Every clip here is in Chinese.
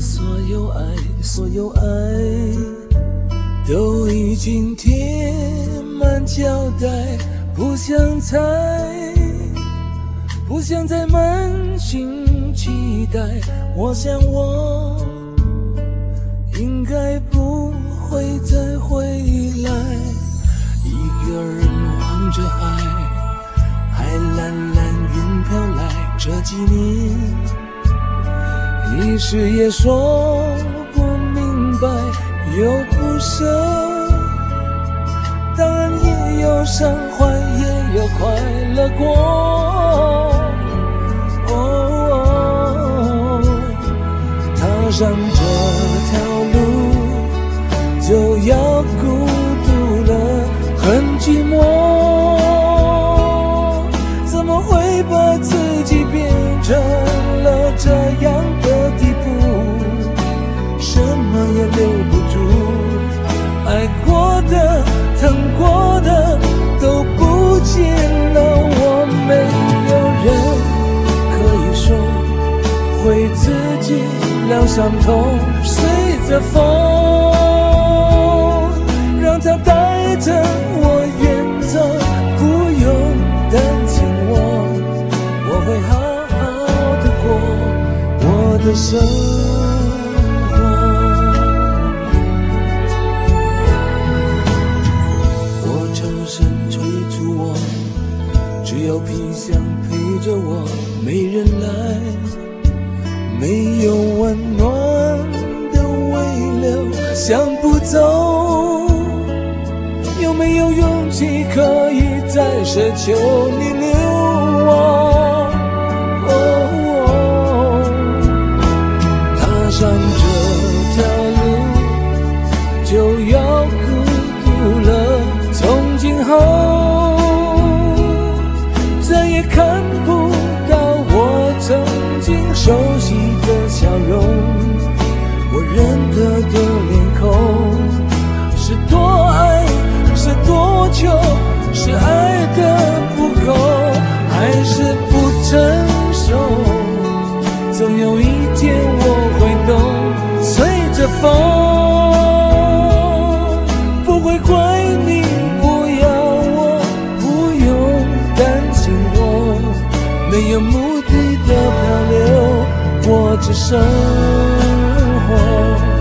所有爱都已经贴满胶带，不想猜，不想再满心期待。我想我应该不会再回来，一个人望着海，海蓝蓝云飘来。这几年一时也说不明白，又不舍，当然也有伤怀，也有快乐过。踏上这条路就要孤独了，很寂寞，怎么会把自己变成了这样的地步，什么也留不住，爱过的疼过的都不见了。我没有人可以说会自己疗伤痛，随着风让它带着我远走，不用担心我会好好的过我的生活。火车声催促我，只有皮箱陪着我，没人来，没有温暖的微流，想不走，有没有勇气可以再奢求你留我？踏上这条路就要孤独了，从今后再也看不到我曾经熟悉的笑容，我认得的脸孔，是多爱，是多久，是爱的不够，还是不成熟？总有一天我会懂，随着风，不会怪你不要我，不用担心我，没有目的的漂流，过着生活。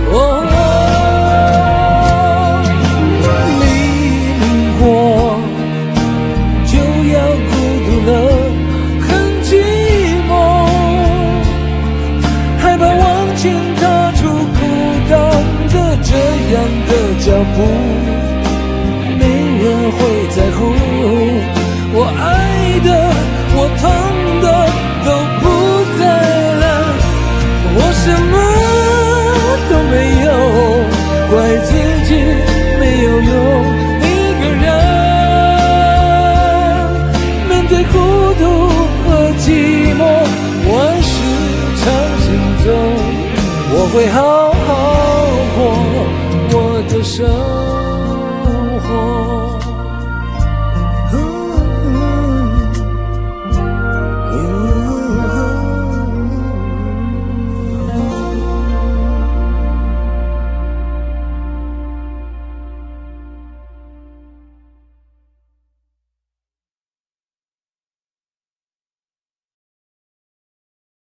淋过就要孤独了，很寂寞，害怕往前踏出孤单的这样的脚步，没人会在乎我爱的，我疼的都不在了，我什么都没有，怪自己没有用，一个人面对孤独和寂寞，我时常心中我会好